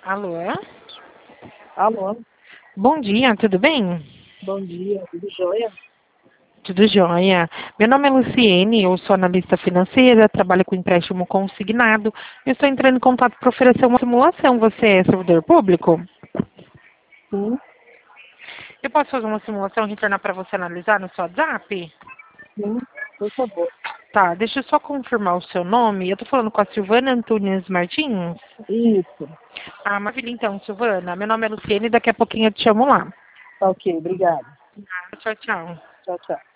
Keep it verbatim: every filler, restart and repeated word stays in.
Alô? Alô, Bom dia, tudo bem? bom dia, tudo jóia? Tudo jóia. Meu nome é Luciene, eu sou analista financeira, trabalho com empréstimo consignado. Eu estou entrando em contato para oferecer uma simulação. Você é servidor público? Sim, Eu posso fazer uma simulação e retornar para você analisar no seu WhatsApp? sim, por favor. Tá, deixa eu só confirmar o seu nome. Eu estou falando com a Silvana Antunes Martins. Isso, Ah, maravilha então, Silvana. Meu nome é Luciene e daqui a pouquinho eu te chamo lá. tá ok, obrigada. Tchau, tchau. Tchau, tchau.